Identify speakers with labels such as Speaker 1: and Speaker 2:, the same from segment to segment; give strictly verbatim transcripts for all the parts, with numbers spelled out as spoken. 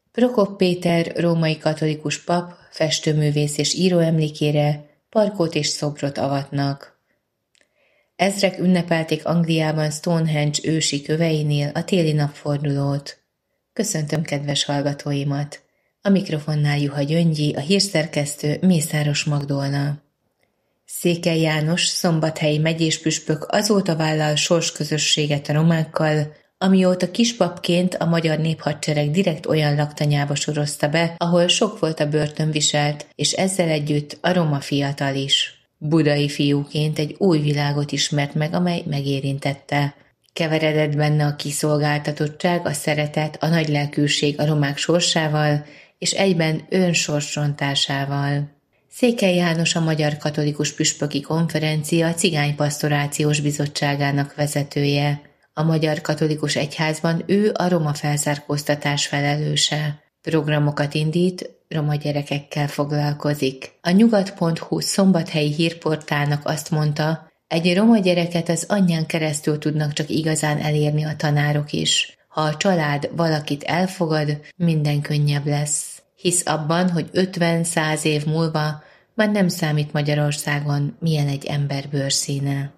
Speaker 1: Prokop Péter római katolikus pap, festőművész és író emlékére parkot és szobrot avatnak. Ezrek ünnepelték Angliában Stonehenge ősi köveinél a téli napfordulót. Köszöntöm kedves hallgatóimat! A mikrofonnál Juha Gyöngyi, a hírszerkesztő Mészáros Magdolna. Székely János, szombathelyi megyéspüspök azóta vállal sorsközösséget a romákkal, amióta kispapként a magyar néphadsereg direkt olyan laktanyába sorozta be, ahol sok volt a börtönviselt, és ezzel együtt a roma fiatal is. Budai fiúként egy új világot ismert meg, amely megérintette. Keveredett benne a kiszolgáltatottság, a szeretet, a nagylelkűség a romák sorsával, és egyben önsorsrontásával. Székely János a Magyar Katolikus Püspöki Konferencia Cigánypastorációs Bizottságának vezetője. A Magyar Katolikus Egyházban ő a roma felzárkóztatás felelőse. Programokat indít, roma gyerekekkel foglalkozik. A nyugat pont hu szombathelyi hírportálnak azt mondta, egy roma gyereket az anyján keresztül tudnak csak igazán elérni a tanárok is. Ha a család valakit elfogad, minden könnyebb lesz. Hisz abban, hogy ötven-száz év múlva már nem számít Magyarországon, milyen egy ember bőrszíne.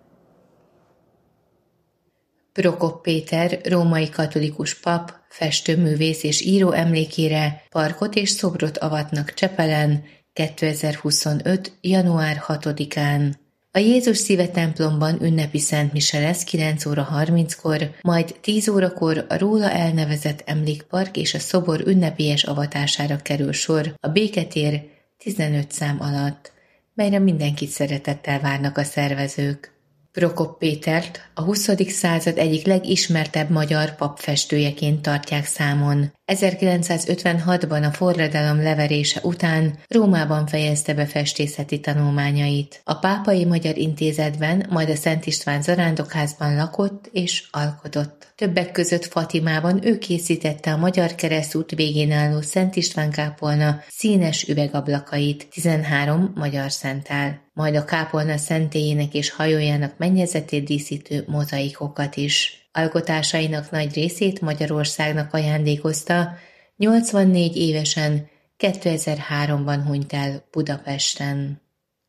Speaker 1: Prokop Péter, római katolikus pap, festőművész és író emlékére parkot és szobrot avatnak Csepelen kétezer-huszonöt. január hatodikán. A Jézus Szíve templomban ünnepi szentmise lesz kilenc óra harminckor, majd tíz órakor a róla elnevezett emlékpark és a szobor ünnepélyes avatására kerül sor a Béketér tizenöt szám alatt, melyre mindenkit szeretettel várnak a szervezők. Prokop Pétert a huszadik század egyik legismertebb magyar papfestőjeként tartják számon. ezerkilencszázötvenhatban a forradalom leverése után Rómában fejezte be festészeti tanulmányait. A Pápai Magyar Intézetben, majd a Szent István Zarándokházban lakott és alkotott. Többek között Fatimában ő készítette a Magyar Keresztút végén álló Szent István kápolna színes üvegablakait, tizenhárom magyar szenttel, majd a kápolna szentélyének és hajójának mennyezetét díszítő mozaikokat is. Alkotásainak nagy részét Magyarországnak ajándékozta, nyolcvannégy évesen, kétezer-háromban hunyt el Budapesten.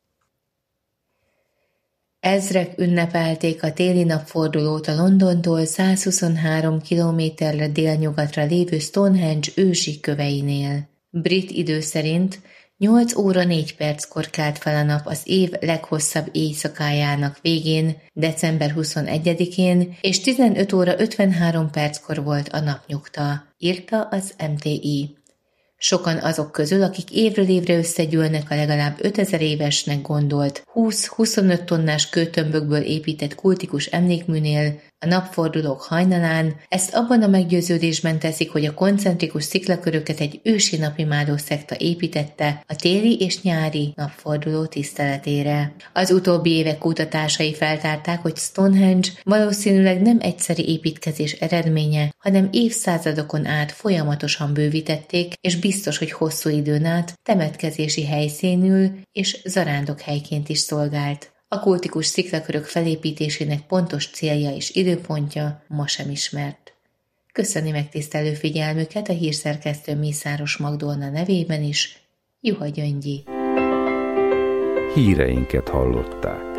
Speaker 1: Ezrek ünnepelték a téli napfordulót a Londontól százhuszonhárom kilométerre délnyugatra lévő Stonehenge ősi köveinél. Brit idő szerint nyolc óra négy perckor kelt fel a nap az év leghosszabb éjszakájának végén, december huszonegyedikén, és tizenöt óra ötvenhárom perckor volt a napnyugta, írta az em té i. Sokan azok közül, akik évről évre összegyűlnek a legalább ötezer évesnek gondolt húsz-huszonöt tonnás kőtömbökből épített kultikus emlékműnél a napfordulók hajnalán, ezt abban a meggyőződésben teszik, hogy a koncentrikus sziklaköröket egy ősi napimádó szekta építette a téli és nyári napforduló tiszteletére. Az utóbbi évek kutatásai feltárták, hogy Stonehenge valószínűleg nem egyszeri építkezés eredménye, hanem évszázadokon át folyamatosan bővítették, és biztos, hogy hosszú időn át temetkezési helyszínül és zarándokhelyként is szolgált. A kultikus sziklakörök felépítésének pontos célja és időpontja ma sem ismert. Köszöni megtisztelő figyelmüket a hírszerkesztő Mészáros Magdolna nevében is, Juha Gyöngyi.
Speaker 2: Híreinket hallották.